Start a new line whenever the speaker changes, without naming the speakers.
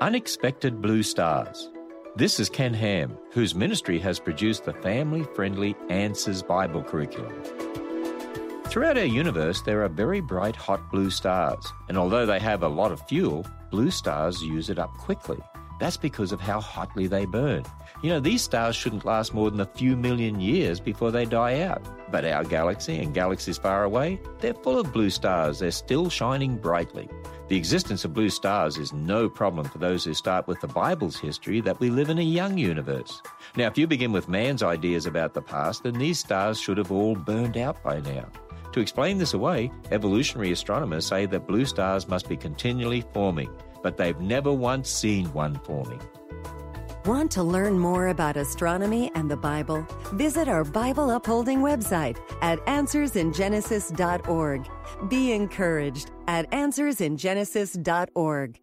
Unexpected Blue Stars. This is Ken Ham, whose ministry has produced the family-friendly Answers Bible curriculum. Throughout our universe, there are very bright hot blue stars, and although they have a lot of fuel, blue stars use it up quickly. That's because of how hotly they burn. You know, these stars shouldn't last more than a few million years before they die out. But our galaxy and galaxies far away, they're full of blue stars. They're still shining brightly. The existence of blue stars is no problem for those who start with the Bible's history that we live in a young universe. Now, if you begin with man's ideas about the past, then these stars should have all burned out by now. To explain this away, evolutionary astronomers say that blue stars must be continually forming, but they've never once seen one forming.
Want to learn more about astronomy and the Bible? Visit our Bible upholding website at answersingenesis.org. Be encouraged at answersingenesis.org.